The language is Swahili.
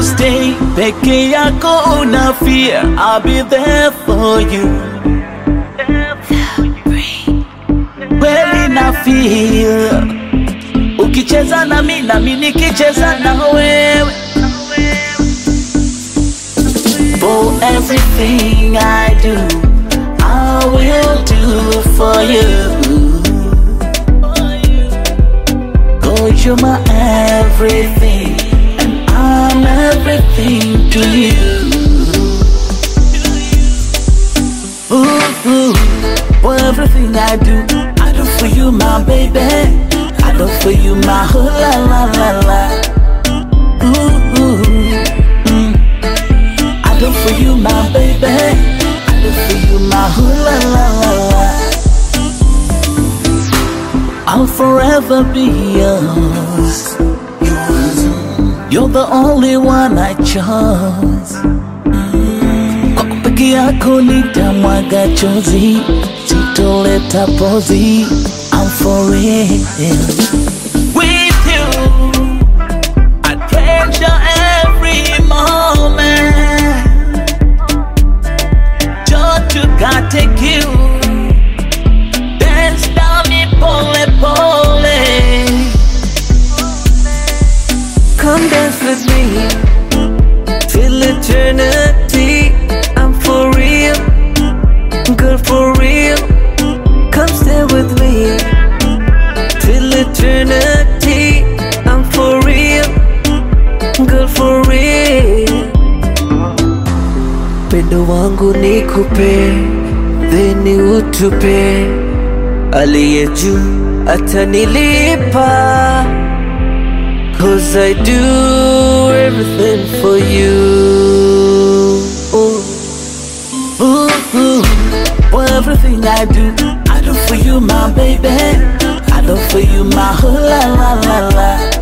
stay. Peke yako una fear, I'll be there for you. Kweli na feel ukicheza na mimi nikicheza na wewe. For everything I do, I will do for you. 'Cause you're my everything, and I'm everything to you. Ooh, for everything I do for you, my baby. I do for you, my whole la la la la. I do for you, my baby. I do for you, my whole la la la la. I'll forever be yours. You're the only one I chose. Kwa peke yako nitamwaga chozi, sitoleta pozi. I'm for real. With you, I treasure every moment. Just to God take you, dance down me pole pole. Come dance with me till eternity. I'm for real, girl, for real. Come stay with me till eternity. I'm for real, girl, for real. Pendo wangu nikupe, then utupe. Aliye juu atanilipa, 'cause I do everything for you. For everything I do for you, my baby. I do for you, my whole la la la la.